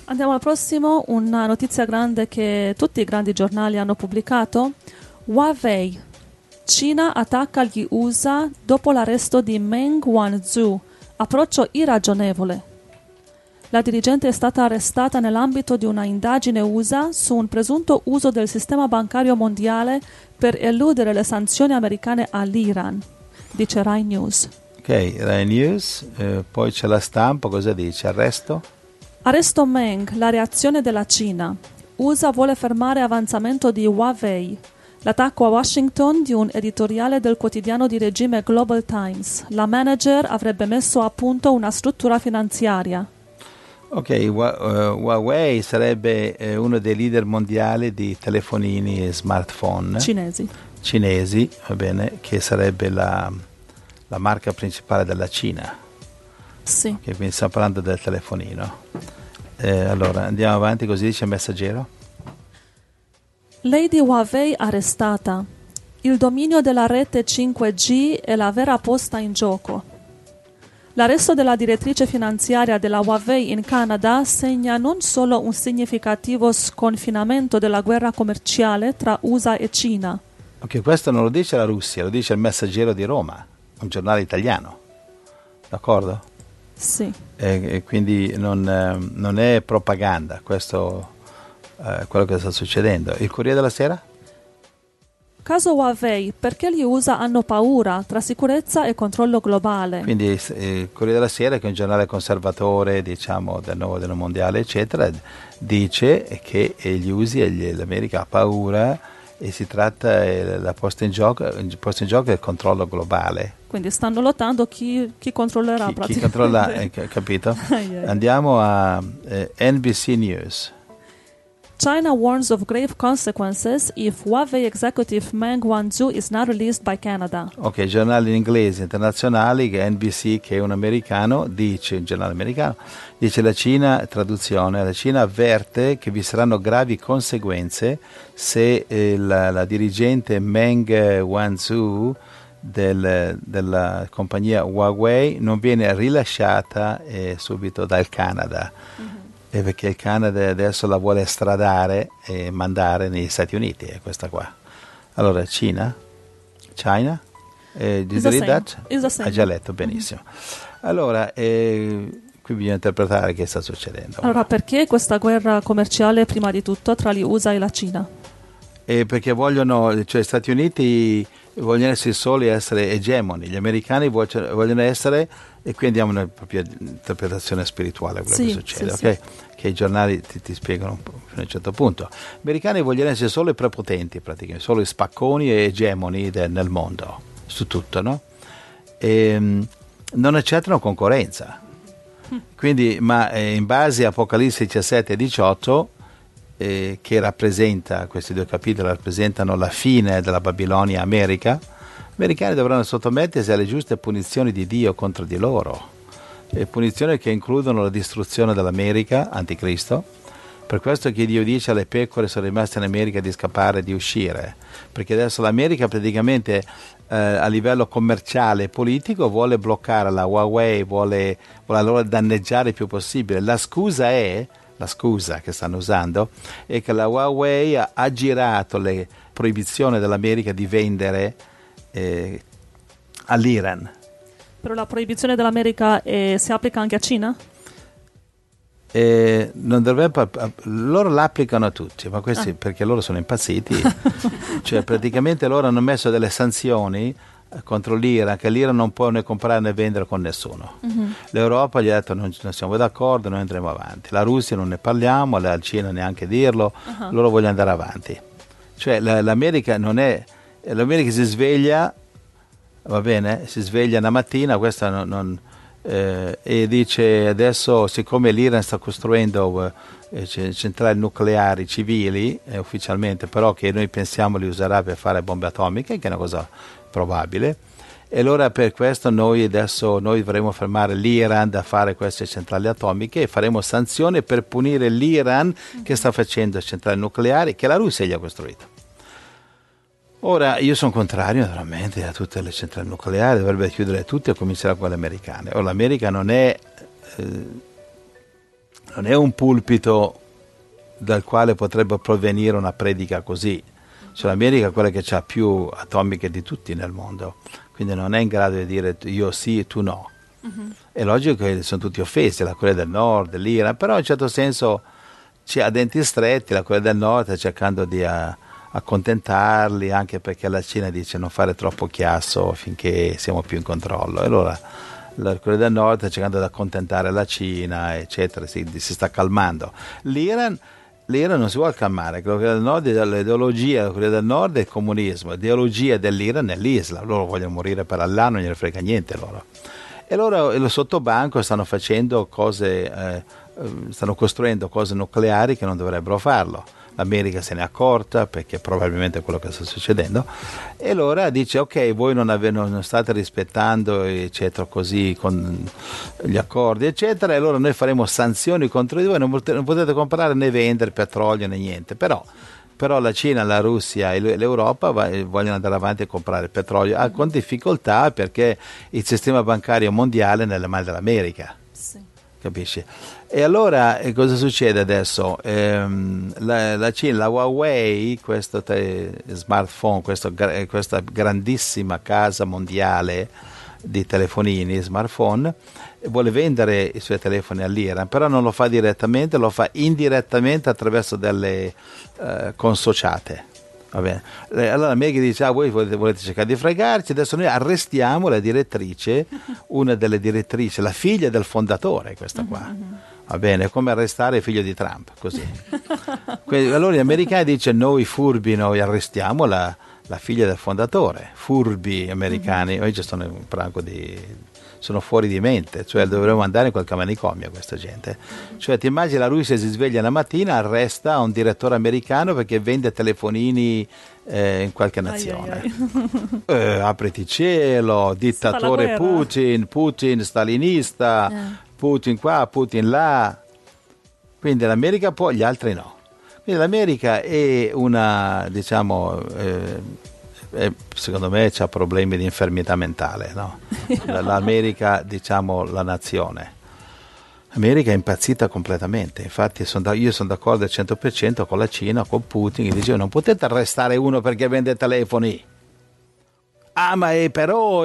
Andiamo al prossimo, una notizia grande che tutti i grandi giornali hanno pubblicato. Huawei. Cina attacca gli USA dopo l'arresto di Meng Wanzhou. Approccio irragionevole. La dirigente è stata arrestata nell'ambito di una indagine USA su un presunto uso del sistema bancario mondiale per eludere le sanzioni americane all'Iran, dice Rai News. Ok, Rai News, poi c'è La Stampa, cosa dice? Arresto? Arresto Meng, la reazione della Cina. USA vuole fermare avanzamento di Huawei. L'attacco a Washington di un editoriale del quotidiano di regime Global Times. La manager avrebbe messo a punto una struttura finanziaria. Ok, Huawei sarebbe uno dei leader mondiali di telefonini e smartphone cinesi, va bene, che sarebbe la marca principale della Cina. Sì. Okay, quindi stiamo parlando del telefonino. Allora, andiamo avanti, così dice il messaggero. Lady Huawei arrestata. Il dominio della rete 5G è la vera posta in gioco. L'arresto della direttrice finanziaria della Huawei in Canada segna non solo un significativo sconfinamento della guerra commerciale tra USA e Cina. Ok, questo non lo dice la Russia, lo dice il Messaggero di Roma, un giornale italiano. D'accordo? Sì. E quindi non è propaganda, questo è quello che sta succedendo. Il Corriere della Sera? Caso Huawei, perché gli USA hanno paura tra sicurezza e controllo globale? Quindi il Corriere della Sera, che è un giornale conservatore, diciamo, del nuovo ordine mondiale, eccetera, dice che gli USA e l'America ha paura e si tratta, la posta in gioco è il controllo globale. Quindi stanno lottando chi controllerà praticamente. Chi controlla, capito? Andiamo a NBC News. China warns of grave consequences if Huawei executive Meng Wanzhou is not released by Canada. Ok, giornali inglesi internazionali, che NBC, che è un americano, dice, un giornale americano, dice la Cina avverte che vi saranno gravi conseguenze se la dirigente Meng Wanzhou della compagnia Huawei non viene rilasciata subito dal Canada. Perché il Canada adesso la vuole estradare e mandare negli Stati Uniti, è questa qua. Allora, China? Is the same. Ha già letto, benissimo. Allora, qui bisogna interpretare che sta succedendo. Allora, perché questa guerra commerciale prima di tutto tra gli USA e la Cina? Perché gli Stati Uniti vogliono essere soli, essere egemoni, gli americani vogliono essere, e qui andiamo nella propria interpretazione spirituale, quello che succede, ok? Sì. Che i giornali ti spiegano fino a un certo punto. Gli americani vogliono essere solo i prepotenti, praticamente, solo i spacconi e egemoni nel mondo, su tutto, no? E non accettano concorrenza. Quindi, ma in base a Apocalisse 17 e 18, che rappresenta, questi due capitoli rappresentano la fine della Babilonia America, gli americani dovranno sottomettersi alle giuste punizioni di Dio contro di loro, punizioni che includono la distruzione dell'America, anticristo. Per questo che Dio dice alle pecore sono rimaste in America di scappare, di uscire, perché adesso l'America praticamente a livello commerciale e politico vuole bloccare la Huawei, vuole allora danneggiare il più possibile. La scusa che stanno usando è che la Huawei ha girato le proibizioni dell'America di vendere all'Iran. Però la proibizione dell'America si applica anche a Cina? Non dovrebbe, loro l'applicano a tutti, ma questi perché loro sono impazziti. Cioè praticamente loro hanno messo delle sanzioni contro l'Iran, che l'Iran non può né comprare né vendere con nessuno. L'Europa gli ha detto non siamo d'accordo, noi andremo avanti. La Russia non ne parliamo, la Cina neanche dirlo, loro vogliono andare avanti. Cioè l'America non è, l'America si sveglia, va bene, si sveglia una mattina, questa e dice adesso, siccome l'Iran sta costruendo centrali nucleari civili ufficialmente, però che noi pensiamo li userà per fare bombe atomiche, che è una cosa probabile, e allora per questo noi dovremo fermare l'Iran da fare queste centrali atomiche e faremo sanzioni per punire l'Iran che sta facendo centrali nucleari che la Russia gli ha costruito. Ora io sono contrario naturalmente a tutte le centrali nucleari, dovrebbe chiudere tutte e cominciare con quelle americane. Ora l'America non è non è un pulpito dal quale potrebbe provenire una predica così. Cioè l'America è quella che ha più atomiche di tutti nel mondo, quindi non è in grado di dire io sì e tu no. È logico che sono tutti offesi, la Corea del Nord, l'Iran, però in un certo senso ha denti stretti, la Corea del Nord sta cercando di accontentarli, anche perché la Cina dice non fare troppo chiasso finché siamo più in controllo. E allora la Corea del Nord sta cercando di accontentare la Cina, eccetera, si sta calmando. L'Iran non si vuole calmare, la Corea del Nord è l'ideologia della Corea del Nord è il comunismo, l'ideologia dell'Iran è l'Islam, loro vogliono morire per Allah, non gliene frega niente loro. E loro sottobanco stanno facendo cose, stanno costruendo cose nucleari che non dovrebbero farlo. L'America se ne è accorta perché probabilmente è quello che sta succedendo, e allora dice ok, voi non state rispettando eccetera così con gli accordi eccetera, e allora noi faremo sanzioni contro di voi, non potete comprare né vendere petrolio né niente. Però la Cina, la Russia e l'Europa vogliono andare avanti a comprare petrolio con difficoltà, perché il sistema bancario mondiale è nelle mani dell'America. Sì. Capisci? E allora cosa succede adesso? La Cina, la Huawei, questo smartphone, questa grandissima casa mondiale di telefonini, smartphone, vuole vendere i suoi telefoni all'Iran, però non lo fa direttamente, lo fa indirettamente attraverso delle consociate. Va bene. Allora l'America dice voi volete cercare di fregarci, adesso noi arrestiamo la direttrice, una delle direttrici, la figlia del fondatore, questa qua. Va bene, come arrestare il figlio di Trump, così. Allora gli americani dicono noi furbi, noi arrestiamo la figlia del fondatore, furbi americani, oggi sono un branco sono fuori di mente, cioè dovremmo andare in qualche manicomio questa gente. Cioè ti immagini la Russia si sveglia la mattina, arresta un direttore americano perché vende telefonini in qualche nazione. Apriti cielo, dittatore Putin, stalinista, Putin qua, Putin là. Quindi l'America può, gli altri no. Quindi l'America è una, diciamo, secondo me c'ha problemi di infermità mentale, no? L'America, diciamo, la nazione. L'America è impazzita completamente, infatti io sono d'accordo al 100% con la Cina, con Putin, che diceva non potete arrestare uno perché vende telefoni. Ma però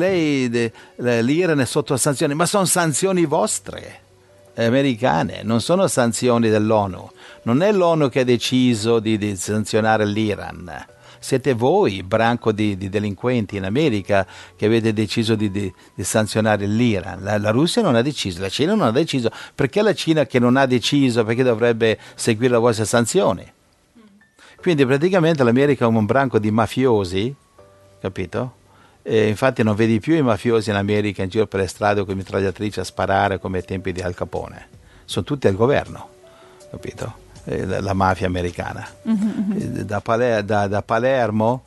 l'Iran è sotto sanzioni, ma sono sanzioni vostre, americane, non sono sanzioni dell'ONU. Non è l'ONU che ha deciso di sanzionare l'Iran. Siete voi, branco di delinquenti in America, che avete deciso di sanzionare l'Iran. La Russia non ha deciso, la Cina non ha deciso. Perché la Cina che non ha deciso, perché dovrebbe seguire le vostre sanzioni? Quindi praticamente l'America è un branco di mafiosi, capito? E infatti non vedi più i mafiosi in America in giro per le strade con mitragliatrici a sparare come ai tempi di Al Capone. Sono tutti al governo, capito? La mafia americana. Da Palermo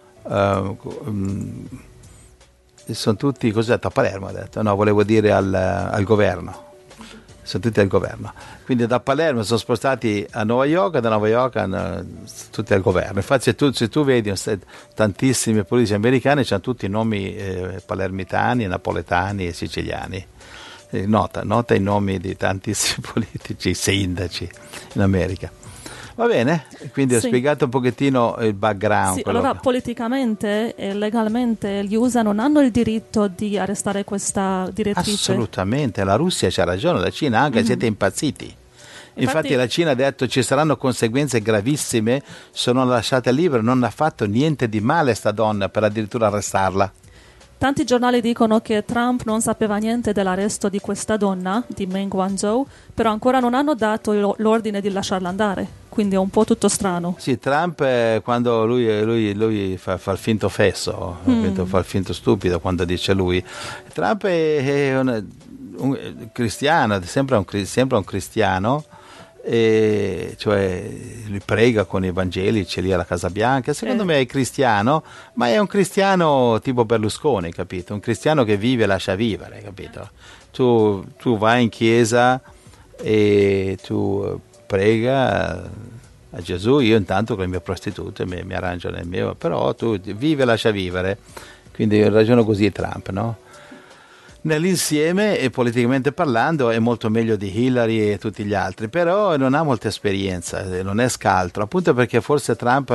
sono tutti, cos'è a Palermo ha detto? No, volevo dire al governo. Sono tutti al governo. Quindi da Palermo sono spostati a New York, da New York tutti al governo. Infatti se tu vedi tantissimi politici americani hanno tutti i nomi palermitani, napoletani e siciliani. Nota i nomi di tantissimi politici, sindaci in America. Va bene, quindi ho spiegato un pochettino il background. Sì, allora politicamente e legalmente gli USA non hanno il diritto di arrestare questa direttrice? Assolutamente, la Russia c'ha ragione, la Cina anche, siete impazziti. Infatti la Cina ha detto ci saranno conseguenze gravissime se non la lasciate libera, non ha fatto niente di male sta donna per addirittura arrestarla. Tanti giornali dicono che Trump non sapeva niente dell'arresto di questa donna, di Meng Wanzhou, però ancora non hanno dato l'ordine di lasciarla andare, quindi è un po' tutto strano. Sì, Trump quando lui fa il finto fesso, fa il finto stupido quando dice lui. Trump è un cristiano, sempre un cristiano, e cioè lui prega con i evangelici lì alla Casa Bianca, secondo me è cristiano, ma è un cristiano tipo Berlusconi, capito? Un cristiano che vive e lascia vivere, capito? Tu vai in chiesa e tu prega a Gesù, io intanto con le mie prostitute mi arrangio nel mio, però tu vivi e lascia vivere, quindi ragiono così Trump, no? nell'insieme e politicamente parlando è molto meglio di Hillary e tutti gli altri, però non ha molta esperienza, non è scaltro, appunto perché forse Trump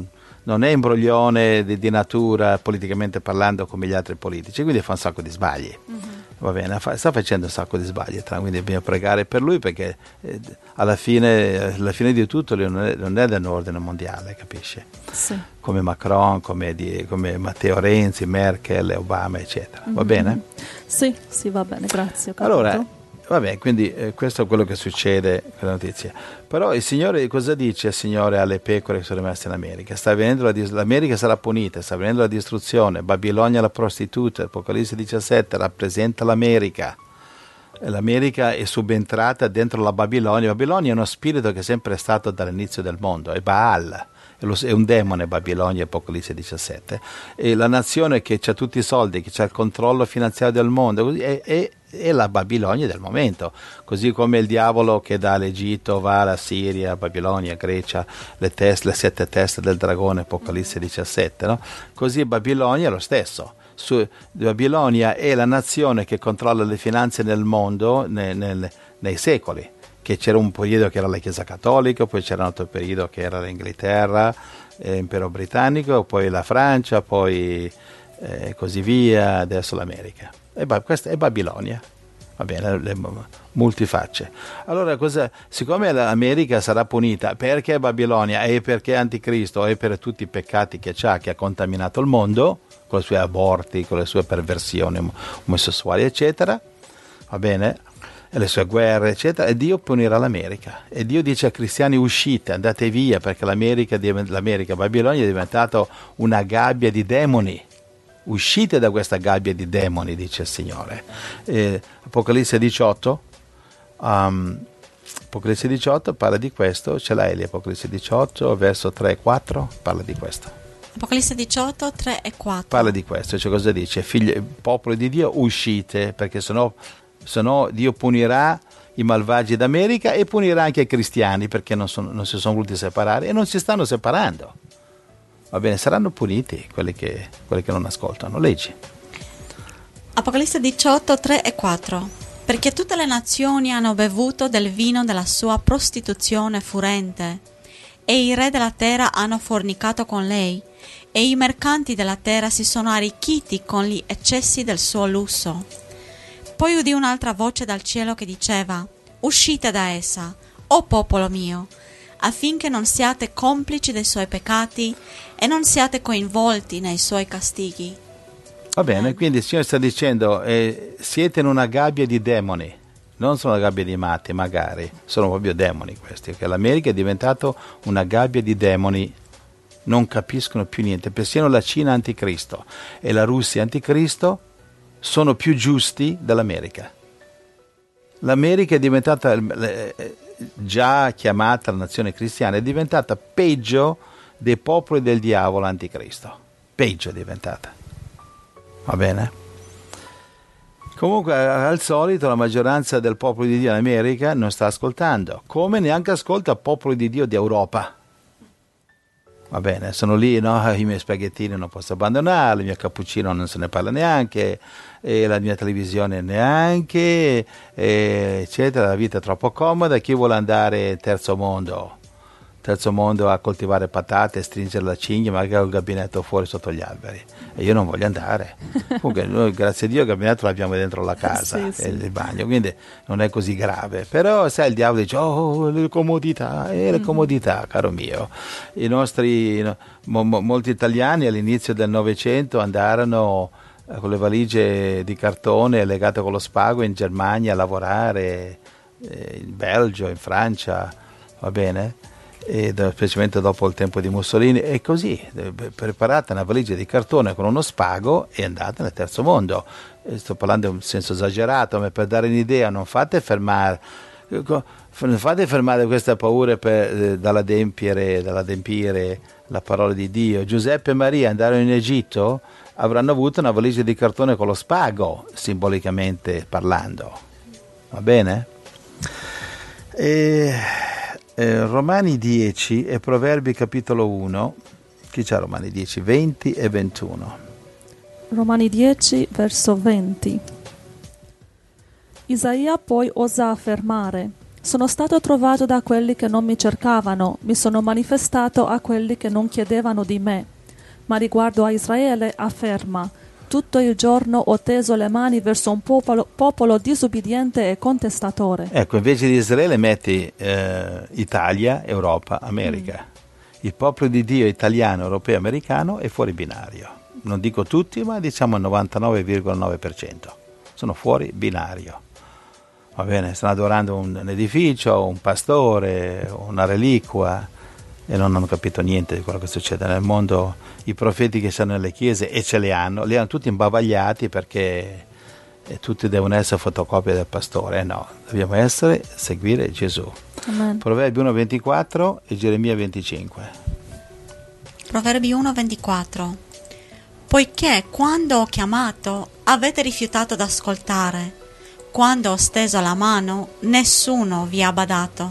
non è imbroglione di natura politicamente parlando come gli altri politici, quindi fa un sacco di sbagli. Va bene, sta facendo un sacco di sbagli, quindi bisogna pregare per lui perché alla fine di tutto lui non è dell'ordine mondiale, capisci? Sì. Come Macron, come Matteo Renzi, Merkel, Obama, eccetera. Va bene? Sì, va bene, grazie. Allora, vabbè, quindi questo è quello che succede con la notizia. Però il Signore, cosa dice il Signore alle pecore che sono rimaste in America? L'America sarà punita, sta venendo la distruzione, Babilonia la prostituta, Apocalisse 17 rappresenta l'America. L'America è subentrata dentro la Babilonia. Babilonia è uno spirito che è sempre stato dall'inizio del mondo, è Baal. È un demone Babilonia, Apocalisse 17, e la nazione che ha tutti i soldi, che ha il controllo finanziario del mondo, è la Babilonia del momento, così come il diavolo che dall'Egitto va alla Siria, Babilonia, Grecia, le 7 teste del dragone, Apocalisse 17, no? Così Babilonia è lo stesso. Babilonia è la nazione che controlla le finanze nel mondo nei secoli. Che c'era un periodo che era la Chiesa Cattolica, poi c'era un altro periodo che era l'Inghilterra, l'impero britannico, poi la Francia, poi così via, adesso l'America. Questa è Babilonia, va bene, le multifacce. Allora, siccome l'America sarà punita perché Babilonia e perché Anticristo e per tutti i peccati che ha contaminato il mondo, con i suoi aborti, con le sue perversioni omosessuali, eccetera, va bene? E le sue guerre, eccetera, e Dio punirà l'America. E Dio dice ai cristiani: uscite, andate via, perché l'America, Babilonia è diventata una gabbia di demoni. Uscite da questa gabbia di demoni, dice il Signore. Apocalisse 18, Apocalisse 18 parla di questo, ce l'hai lì, Apocalisse 18, verso 3 e 4, parla di questo. Apocalisse 18, 3 e 4. Parla di questo, cioè cosa dice? Popolo di Dio, uscite, perché sennò Dio punirà i malvagi d'America e punirà anche i cristiani perché non si sono voluti separare e non si stanno separando. Va bene, saranno puniti quelli che non ascoltano. Leggi. Apocalisse 18, 3 e 4. Perché tutte le nazioni hanno bevuto del vino della sua prostituzione furente, e i re della terra hanno fornicato con lei, e i mercanti della terra si sono arricchiti con gli eccessi del suo lusso. Poi udì un'altra voce dal cielo che diceva: uscite da essa, o popolo mio, affinché non siate complici dei suoi peccati e non siate coinvolti nei suoi castighi. Va bene, quindi il Signore sta dicendo siete in una gabbia di demoni, non sono una gabbia di matti, magari, sono proprio demoni questi, che l'America è diventato una gabbia di demoni, non capiscono più niente, persino la Cina anticristo e la Russia anticristo sono più giusti dell'America. L'America è diventata, già chiamata la nazione cristiana, è diventata peggio dei popoli del diavolo anticristo. Peggio è diventata. Va bene? Comunque, al solito, la maggioranza del popolo di Dio in America non sta ascoltando, come neanche ascolta il popolo di Dio d'Europa. Va bene, sono lì, no? I miei spaghettini non posso abbandonarli, il mio cappuccino non se ne parla neanche, e la mia televisione neanche, eccetera. La vita è troppo comoda. Chi vuole andare terzo mondo a coltivare patate, stringere la cinghia, magari ho il gabinetto fuori sotto gli alberi, e io non voglio andare. Comunque noi, grazie a Dio, il gabinetto l'abbiamo dentro la casa, sì. E il bagno, quindi non è così grave. Però sai, il diavolo dice: oh, le comodità, caro mio. Molti italiani all'inizio del Novecento andarono con le valigie di cartone legate con lo spago in Germania a lavorare, in Belgio, in Francia, va bene? E specialmente dopo il tempo di Mussolini, e così preparate una valigia di cartone con uno spago e andate nel terzo mondo. Sto parlando in senso esagerato, ma per dare un'idea, non fate fermare queste paure dall'adempiere la parola di Dio. Giuseppe e Maria andarono in Egitto, avranno avuto una valigia di cartone con lo spago, simbolicamente parlando. Va bene? Romani 10 e Proverbi capitolo 1. Chi c'ha Romani 10, 20 e 21? Romani 10, verso 20. Isaia poi osa affermare: sono stato trovato da quelli che non mi cercavano, mi sono manifestato a quelli che non chiedevano di me. Ma riguardo a Israele afferma: tutto il giorno ho teso le mani verso un popolo disubbidiente e contestatore. Ecco, invece di Israele metti Italia, Europa, America. Il popolo di Dio italiano, europeo, americano è fuori binario. Non dico tutti, ma diciamo il 99,9%. Sono fuori binario. Va bene, stanno adorando un edificio, un pastore, una reliquia e non hanno capito niente di quello che succede nel mondo. I profeti che stanno nelle chiese, e ce li hanno tutti imbavagliati perché tutti devono essere fotocopie del pastore. No, dobbiamo seguire Gesù. Amen. Proverbi 1,24 e Geremia 25. Proverbi 1,24. Poiché quando ho chiamato avete rifiutato d'ascoltare, quando ho steso la mano nessuno vi ha badato.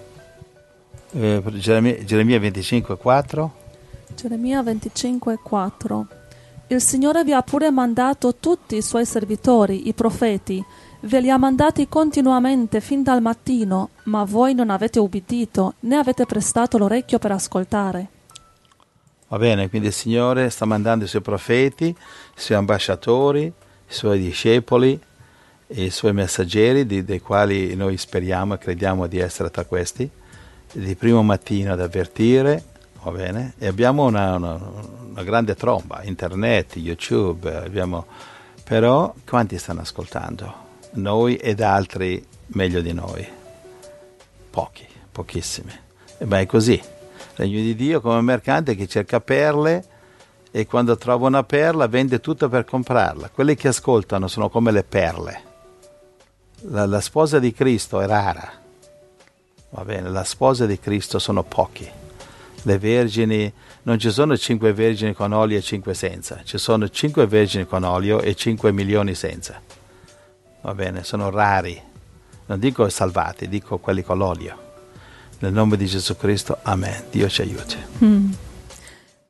Geremia 25,4. Geremia 25,4. Il Signore vi ha pure mandato tutti i suoi servitori, i profeti, ve li ha mandati continuamente fin dal mattino, ma voi non avete ubbidito, né avete prestato l'orecchio per ascoltare. Va bene, quindi il Signore sta mandando i suoi profeti, i suoi ambasciatori, i suoi discepoli e i suoi messaggeri, dei quali noi speriamo e crediamo di essere tra questi, di primo mattino ad avvertire, va bene? E abbiamo una grande tromba, internet, YouTube, però quanti stanno ascoltando? Noi ed altri meglio di noi? Pochi, pochissimi. Ma è così. Il regno di Dio come un mercante che cerca perle e quando trova una perla vende tutto per comprarla. Quelli che ascoltano sono come le perle. La sposa di Cristo è rara. Va bene, la sposa di Cristo sono pochi. Le vergini, non ci sono 5 vergini con olio e 5 senza, ci sono 5 vergini con olio e 5 milioni senza. Va bene, sono rari. Non dico salvati, dico quelli con l'olio. Nel nome di Gesù Cristo, amen. Dio ci aiuti.